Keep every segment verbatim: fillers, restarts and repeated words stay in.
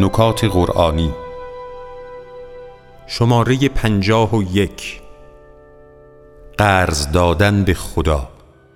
نکات قرآنی شماره پنجاه و یک. قرض دادن به خدا.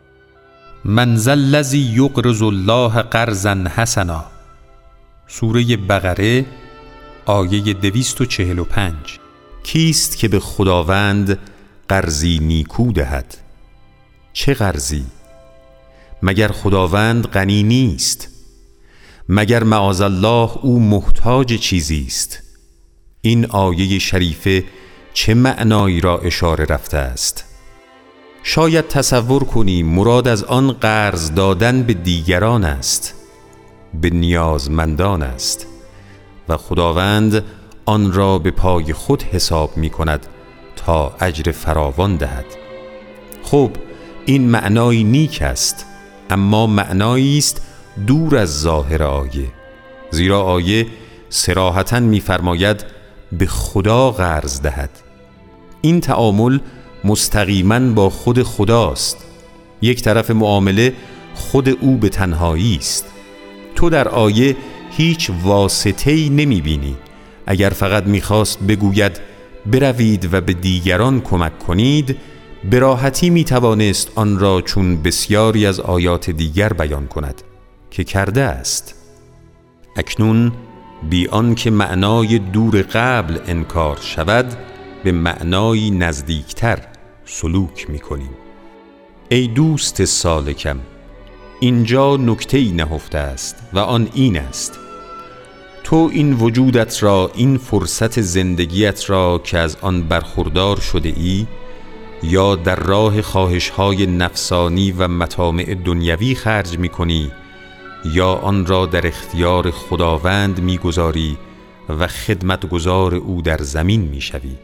من ذا الذی یقرض الله قرضا حسنا. سوره بقره آیه دویست و چهل و پنج. کیست که به خداوند قرضی نیکو دهد؟ چه قرضی؟ مگر خداوند غنی نیست؟ مگر معاذالله او محتاج چیزی است؟ این آیه شریفه چه معنایی را اشاره رفته است؟ شاید تصور کنی مراد از آن قرض دادن به دیگران است، به نیازمندان است و خداوند آن را به پای خود حساب می کند تا اجر فراوان دهد. خب این معنایی نیک است، اما معنایی است دور از ظاهر آیه، زیرا آیه صراحتاً می‌فرماید به خدا قرض دهد. این تعامل مستقیماً با خود خداست. یک طرف معامله خود او به تنهایی است. تو در آیه هیچ واسطه‌ای نمی‌بینی. اگر فقط می‌خواست بگوید بروید و به دیگران کمک کنید، به راحتی می‌توانست آن را چون بسیاری از آیات دیگر بیان کند که کرده است. اکنون بی آنکه معنای دور قبل انکار شود، به معنای نزدیکتر سلوک می‌کنیم. ای دوست سالکم، اینجا نکته‌ای نهفته است و آن این است: تو این وجودت را، این فرصت زندگیت را که از آن برخوردار شده ای، یا در راه خواهش‌های نفسانی و مطامع دنیوی خرج می‌کنی، یا آن را در اختیار خداوند می‌گذاری و خدمتگزار او در زمین می‌شوی،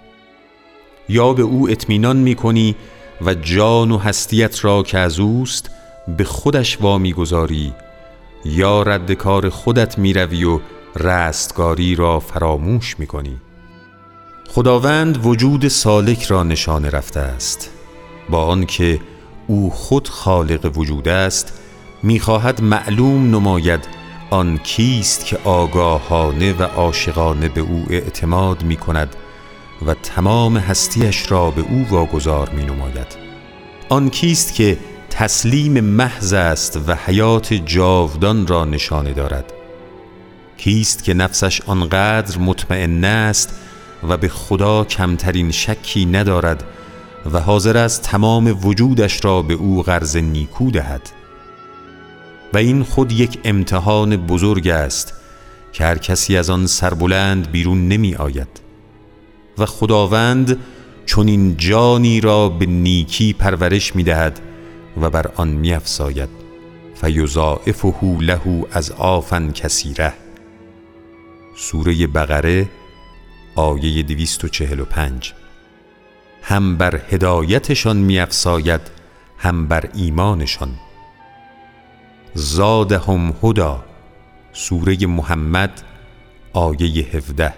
یا به او اطمینان می‌کنی و جان و هستیت را که از اوست به خودش وامی‌گذاری، یا رد کار خودت می‌روی و رستگاری را فراموش می‌کنی. خداوند وجود سالک را نشانه رفته است. با آنکه او خود خالق وجود است، می‌خواهد معلوم نماید آن کیست که آگاهانه و عاشقانه به او اعتماد می‌کند و تمام هستیش را به او واگذار می‌نماید. آن کیست که تسلیم محض است و حیات جاودان را نشانه دارد. کیست که نفسش آنقدر مطمئن است و به خدا کمترین شکی ندارد و حاضر است تمام وجودش را به او قرض نیکو دهد. و این خود یک امتحان بزرگ است که هر کسی از آن سربلند بیرون نمی آید. و خداوند چون این جانی را به نیکی پرورش می دهد و بر آن می افزاید. فیضاعفه له اضعافا کثیره. سوره بقره آیه دویست و چهل و پنج. هم بر هدایتشان می افزاید، هم بر ایمانشان. زادهم هدی. سوره محمد آیه هفده.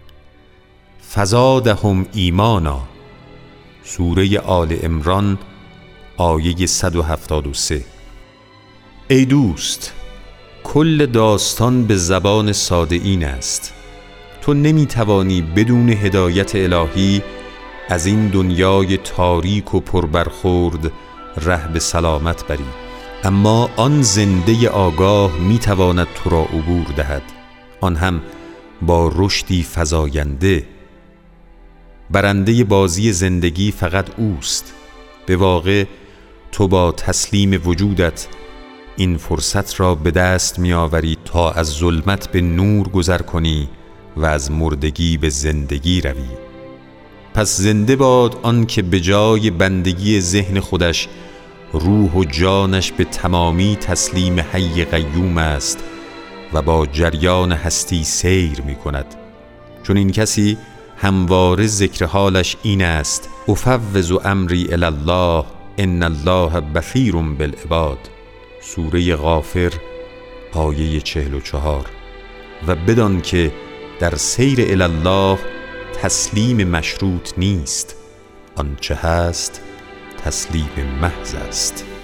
فزادهم ایمانا. سوره آل عمران آیه صد و هفتاد و سه. ای دوست، کل داستان به زبان ساده این است: تو نمیتوانی بدون هدایت الهی از این دنیای تاریک و پربرخورد ره به سلامت بری، اما آن زنده آگاه میتواند تو را عبور دهد، آن هم با رشدی فزاینده. برنده بازی زندگی فقط اوست. به واقع تو با تسلیم وجودت این فرصت را به دست میآوری تا از ظلمت به نور گذر کنی و از مردگی به زندگی روی. پس زنده باد آن که به جای بندگی ذهن خودش، روح و جانش به تمامی تسلیم حی قیوم است و با جریان هستی سیر می کند. چون این کسی همواره ذکر حالش این است: افوض امری الی الله ان الله بصیر بالعباد. سوره غافر آیه چهل و چهار. و بدان که در سیر الی الله تسلیم مشروط نیست، آنچه هست تسلیم محض است.